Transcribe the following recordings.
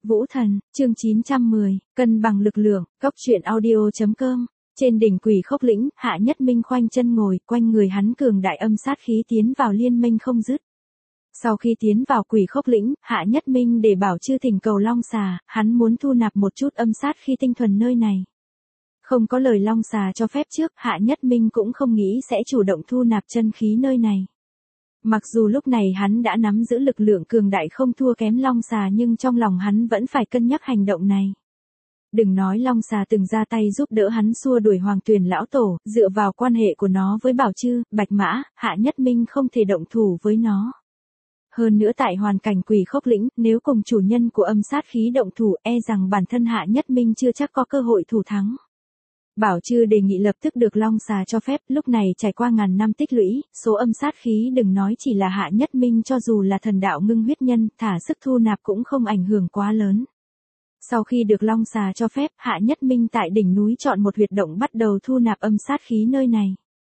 Vũ Thần, chương 910, cân bằng lực lượng, Cóc truyện audio.com. Trên đỉnh Quỷ Khốc lĩnh, Hạ Nhất Minh khoanh chân ngồi, quanh người hắn cường đại âm sát khí tiến vào liên minh không dứt. Sau khi tiến vào Quỷ Khốc lĩnh, Hạ Nhất Minh để bảo chư thỉnh cầu Long Xà, hắn muốn thu nạp một chút âm sát khí tinh thuần nơi này. Không có lời Long Xà cho phép trước, Hạ Nhất Minh cũng không nghĩ sẽ chủ động thu nạp chân khí nơi này. Mặc dù lúc này hắn đã nắm giữ lực lượng cường đại không thua kém Long Xà, nhưng trong lòng hắn vẫn phải cân nhắc hành động này. Đừng nói Long Xà từng ra tay giúp đỡ hắn xua đuổi Hoàng Tuyền lão tổ, dựa vào quan hệ của nó với Bảo Chư, Bạch Mã, Hạ Nhất Minh không thể động thủ với nó. Hơn nữa tại hoàn cảnh Quỷ Khốc lĩnh, nếu cùng chủ nhân của âm sát khí động thủ, e rằng bản thân Hạ Nhất Minh chưa chắc có cơ hội thủ thắng. Bảo Chư đề nghị lập tức được Long Xà cho phép, lúc này trải qua ngàn năm tích lũy, số âm sát khí đừng nói chỉ là Hạ Nhất Minh, cho dù là thần đạo ngưng huyết nhân, thả sức thu nạp cũng không ảnh hưởng quá lớn. Sau khi được Long Xà cho phép, Hạ Nhất Minh tại đỉnh núi chọn một huyệt động bắt đầu thu nạp âm sát khí nơi này.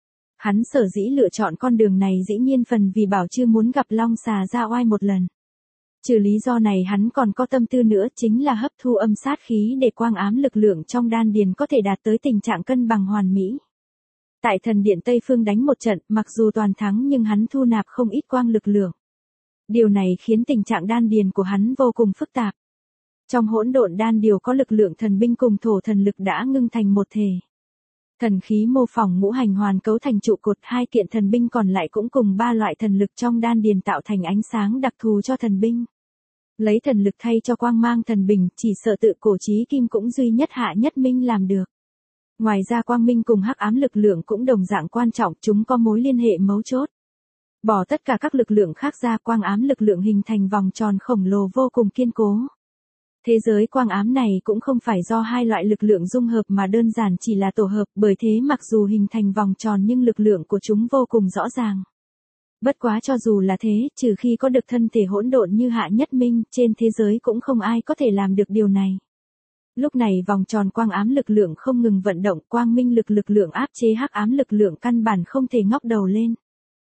Hắn sở dĩ lựa chọn con đường này dĩ nhiên phần vì Bảo Chư muốn gặp Long Xà ra oai một lần. Trừ lý do này hắn còn có tâm tư nữa, chính là hấp thu âm sát khí để quang ám lực lượng trong đan điền có thể đạt tới tình trạng cân bằng hoàn mỹ. Tại thần điện Tây Phương đánh một trận, mặc dù toàn thắng nhưng hắn thu nạp không ít quang lực lượng. Điều này khiến tình trạng đan điền của hắn vô cùng phức tạp. Trong hỗn độn đan điều có lực lượng thần binh cùng thổ thần lực đã ngưng thành một thể. Thần khí mô phỏng ngũ hành hoàn cấu thành trụ cột, hai kiện thần binh còn lại cũng cùng ba loại thần lực trong đan điền tạo thành ánh sáng đặc thù cho thần binh. Lấy thần lực thay cho quang mang thần bình, chỉ sợ tự cổ chí kim cũng duy nhất Hạ Nhất Minh làm được. Ngoài ra quang minh cùng hắc ám lực lượng cũng đồng dạng quan trọng, chúng có mối liên hệ mấu chốt. Bỏ tất cả các lực lượng khác ra, quang ám lực lượng hình thành vòng tròn khổng lồ vô cùng kiên cố. Thế giới quang ám này cũng không phải do hai loại lực lượng dung hợp mà đơn giản chỉ là tổ hợp, bởi thế mặc dù hình thành vòng tròn nhưng lực lượng của chúng vô cùng rõ ràng. Bất quá cho dù là thế, trừ khi có được thân thể hỗn độn như Hạ Nhất Minh, trên thế giới cũng không ai có thể làm được điều này. Lúc này vòng tròn quang ám lực lượng không ngừng vận động, quang minh lực lượng áp chế hắc ám lực lượng căn bản không thể ngóc đầu lên.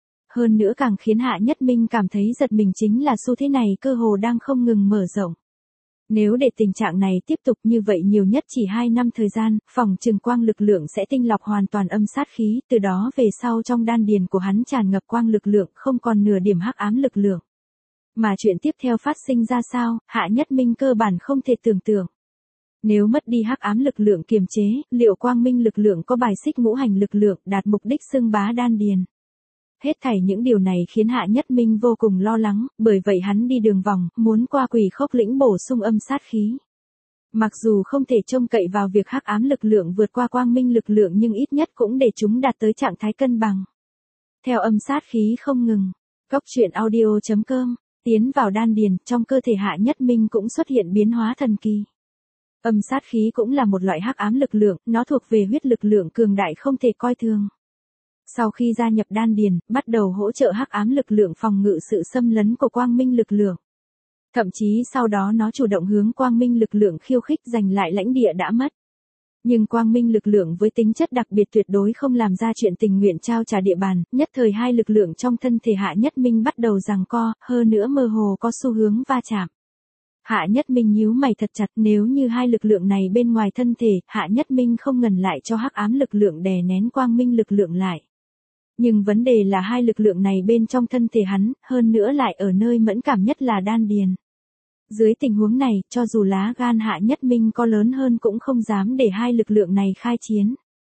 Hơn nữa càng khiến Hạ Nhất Minh cảm thấy giật mình chính là xu thế này cơ hồ đang không ngừng mở rộng. Nếu để tình trạng này tiếp tục như vậy nhiều nhất chỉ 2 năm thời gian, phỏng chừng quang lực lượng sẽ tinh lọc hoàn toàn âm sát khí, từ đó về sau trong đan điền của hắn tràn ngập quang lực lượng, không còn nửa điểm hắc ám lực lượng. Mà chuyện tiếp theo phát sinh ra sao, Hạ Nhất Minh cơ bản không thể tưởng tượng. Nếu mất đi hắc ám lực lượng kiềm chế, liệu quang minh lực lượng có bài xích ngũ hành lực lượng, đạt mục đích xưng bá đan điền? Hết thảy những điều này khiến Hạ Nhất Minh vô cùng lo lắng, bởi vậy hắn đi đường vòng, muốn qua Quỷ Khốc lĩnh bổ sung âm sát khí. Mặc dù không thể trông cậy vào việc hắc ám lực lượng vượt qua quang minh lực lượng nhưng ít nhất cũng để chúng đạt tới trạng thái cân bằng. Theo âm sát khí không ngừng, Cóc truyện audio.com, tiến vào đan điền, trong cơ thể Hạ Nhất Minh cũng xuất hiện biến hóa thần kỳ. Âm sát khí cũng là một loại hắc ám lực lượng, nó thuộc về huyết lực lượng cường đại không thể coi thường. Sau khi gia nhập đan điền, bắt đầu hỗ trợ hắc ám lực lượng phòng ngự sự xâm lấn của quang minh lực lượng. Thậm chí sau đó nó chủ động hướng quang minh lực lượng khiêu khích giành lại lãnh địa đã mất. Nhưng quang minh lực lượng với tính chất đặc biệt tuyệt đối không làm ra chuyện tình nguyện trao trả địa bàn, nhất thời hai lực lượng trong thân thể Hạ Nhất Minh bắt đầu giằng co, hơn nữa mơ hồ có xu hướng va chạm. Hạ Nhất Minh nhíu mày thật chặt, nếu như hai lực lượng này bên ngoài thân thể, Hạ Nhất Minh không ngần lại cho hắc ám lực lượng đè nén quang minh lực lượng lại. Nhưng vấn đề là hai lực lượng này bên trong thân thể hắn, hơn nữa lại ở nơi mẫn cảm nhất là đan điền. Dưới tình huống này, cho dù lá gan Hạ Nhất Minh có lớn hơn cũng không dám để hai lực lượng này khai chiến.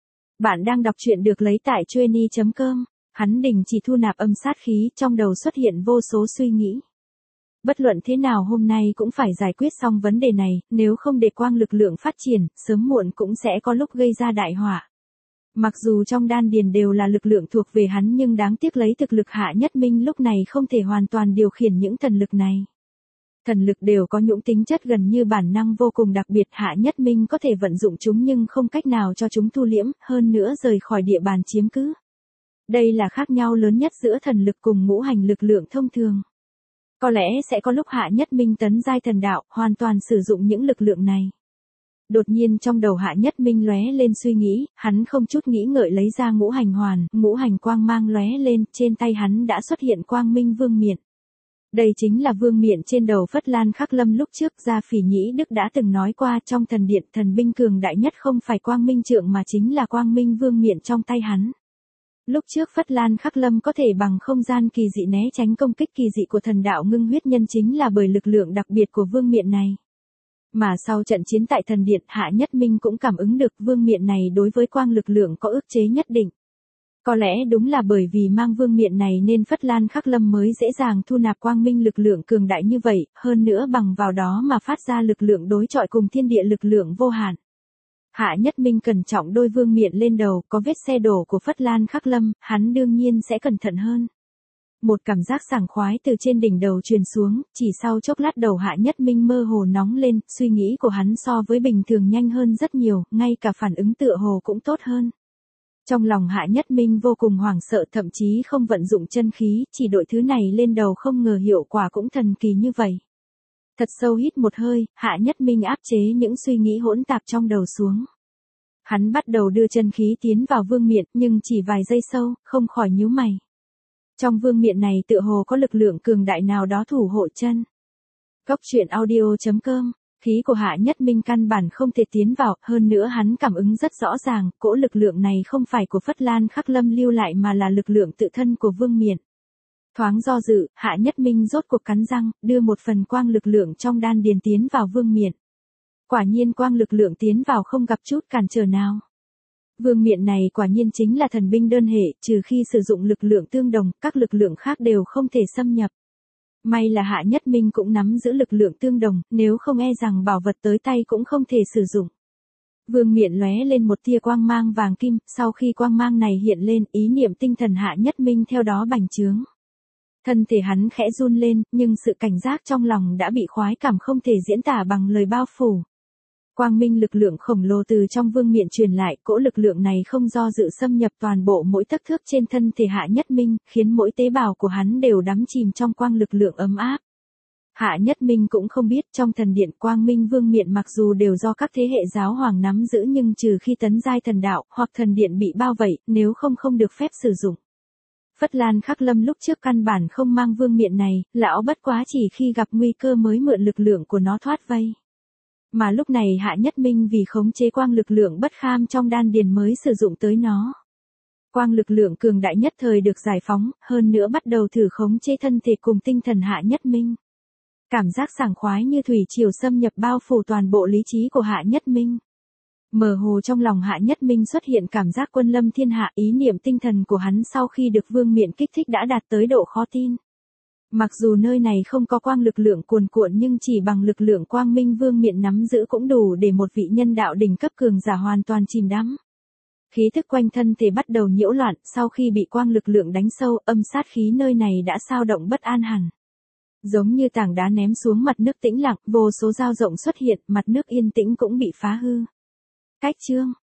Bạn đang đọc truyện được lấy tại Chueny.com, hắn đình chỉ thu nạp âm sát khí, trong đầu xuất hiện vô số suy nghĩ. Bất luận thế nào hôm nay cũng phải giải quyết xong vấn đề này, nếu không để quang lực lượng phát triển, sớm muộn cũng sẽ có lúc gây ra đại họa. Mặc dù trong đan điền đều là lực lượng thuộc về hắn nhưng đáng tiếc lấy thực lực Hạ Nhất Minh lúc này không thể hoàn toàn điều khiển những thần lực này. Thần lực đều có những tính chất gần như bản năng vô cùng đặc biệt, Hạ Nhất Minh có thể vận dụng chúng nhưng không cách nào cho chúng thu liễm, hơn nữa rời khỏi địa bàn chiếm cứ. Đây là khác nhau lớn nhất giữa thần lực cùng ngũ hành lực lượng thông thường. Có lẽ sẽ có lúc Hạ Nhất Minh tấn giai thần đạo, hoàn toàn sử dụng những lực lượng này. Đột nhiên trong đầu Hạ Nhất Minh lóe lên suy nghĩ, hắn không chút nghĩ ngợi lấy ra ngũ hành hoàn, ngũ hành quang mang lóe lên, trên tay hắn đã xuất hiện quang minh vương miện. Đây chính là vương miện trên đầu Phất Lan Khắc Lâm lúc trước Gia Phỉ Nhĩ Đức đã từng nói qua trong thần điện thần binh cường đại nhất không phải quang minh trượng mà chính là quang minh vương miện trong tay hắn. Lúc trước Phất Lan Khắc Lâm có thể bằng không gian kỳ dị né tránh công kích kỳ dị của thần đạo ngưng huyết nhân chính là bởi lực lượng đặc biệt của vương miện này. Mà sau trận chiến tại thần điện Hạ Nhất Minh cũng cảm ứng được vương miện này đối với quang lực lượng có ức chế nhất định. Có lẽ đúng là bởi vì mang vương miện này nên Phất Lan Khắc Lâm mới dễ dàng thu nạp quang minh lực lượng cường đại như vậy, hơn nữa bằng vào đó mà phát ra lực lượng đối chọi cùng thiên địa lực lượng vô hạn. Hạ Nhất Minh cẩn trọng đôi vương miện lên đầu, có vết xe đổ của Phất Lan Khắc Lâm, hắn đương nhiên sẽ cẩn thận hơn. Một cảm giác sảng khoái từ trên đỉnh đầu truyền xuống, chỉ sau chốc lát đầu Hạ Nhất Minh mơ hồ nóng lên, suy nghĩ của hắn so với bình thường nhanh hơn rất nhiều, ngay cả phản ứng tựa hồ cũng tốt hơn. Trong lòng Hạ Nhất Minh vô cùng hoảng sợ, thậm chí không vận dụng chân khí, chỉ đội thứ này lên đầu không ngờ hiệu quả cũng thần kỳ như vậy. Thật sâu hít một hơi, Hạ Nhất Minh áp chế những suy nghĩ hỗn tạp trong đầu xuống. Hắn bắt đầu đưa chân khí tiến vào vương miện, nhưng chỉ vài giây sau, không khỏi nhíu mày. Trong vương miện này tựa hồ có lực lượng cường đại nào đó thủ hộ chân. Góc truyện audio.com. Khí của Hạ Nhất Minh căn bản không thể tiến vào, hơn nữa hắn cảm ứng rất rõ ràng, cỗ lực lượng này không phải của Phất Lan Khắc Lâm lưu lại mà là lực lượng tự thân của vương miện. Thoáng do dự, Hạ Nhất Minh rốt cuộc cắn răng, đưa một phần quang lực lượng trong đan điền tiến vào vương miện. Quả nhiên quang lực lượng tiến vào không gặp chút cản trở nào. Vương miện này quả nhiên chính là thần binh đơn hệ, trừ khi sử dụng lực lượng tương đồng, các lực lượng khác đều không thể xâm nhập. May là Hạ Nhất Minh cũng nắm giữ lực lượng tương đồng, nếu không e rằng bảo vật tới tay cũng không thể sử dụng. Vương miện lóe lên một tia quang mang vàng kim, sau khi quang mang này hiện lên, ý niệm tinh thần Hạ Nhất Minh theo đó bành trướng. Thân thể hắn khẽ run lên, nhưng sự cảnh giác trong lòng đã bị khoái cảm không thể diễn tả bằng lời bao phủ. Quang minh lực lượng khổng lồ từ trong vương miện truyền lại, cỗ lực lượng này không do dự xâm nhập toàn bộ mỗi tấc thước trên thân thể Hạ Nhất Minh, khiến mỗi tế bào của hắn đều đắm chìm trong quang lực lượng ấm áp. Hạ Nhất Minh cũng không biết trong thần điện quang minh vương miện mặc dù đều do các thế hệ giáo hoàng nắm giữ nhưng trừ khi tấn giai thần đạo hoặc thần điện bị bao vây, nếu không được phép sử dụng. Phất Lan Khắc Lâm lúc trước căn bản không mang vương miện này, lão bất quá chỉ khi gặp nguy cơ mới mượn lực lượng của nó thoát vây. Mà lúc này Hạ Nhất Minh vì khống chế quang lực lượng bất kham trong đan điền mới sử dụng tới nó. Quang lực lượng cường đại nhất thời được giải phóng, hơn nữa bắt đầu thử khống chế thân thể cùng tinh thần Hạ Nhất Minh. Cảm giác sảng khoái như thủy triều xâm nhập bao phủ toàn bộ lý trí của Hạ Nhất Minh. Mơ hồ trong lòng Hạ Nhất Minh xuất hiện cảm giác quân lâm thiên hạ, ý niệm tinh thần của hắn sau khi được vương miện kích thích đã đạt tới độ khó tin. Mặc dù nơi này không có quang lực lượng cuồn cuộn nhưng chỉ bằng lực lượng quang minh vương miện nắm giữ cũng đủ để một vị nhân đạo đỉnh cấp cường giả hoàn toàn chìm đắm. Khí thức quanh thân thể bắt đầu nhiễu loạn, sau khi bị quang lực lượng đánh sâu, âm sát khí nơi này đã xao động bất an hẳn. Giống như tảng đá ném xuống mặt nước tĩnh lặng, vô số dao rộng xuất hiện, mặt nước yên tĩnh cũng bị phá hư. Cách chương